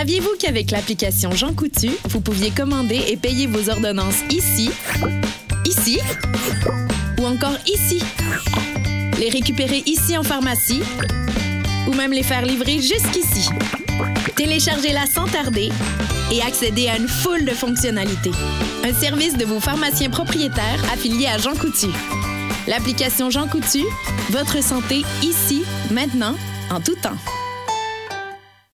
Saviez-vous qu'avec l'application Jean Coutu, vous pouviez commander et payer vos ordonnances ici, ou encore ici, les récupérer ici en pharmacie, ou même les faire livrer jusqu'ici? Téléchargez-la sans tarder et accédez à une foule de fonctionnalités. Un service de vos pharmaciens propriétaires affiliés à Jean Coutu. L'application Jean Coutu, votre santé ici, maintenant, en tout temps.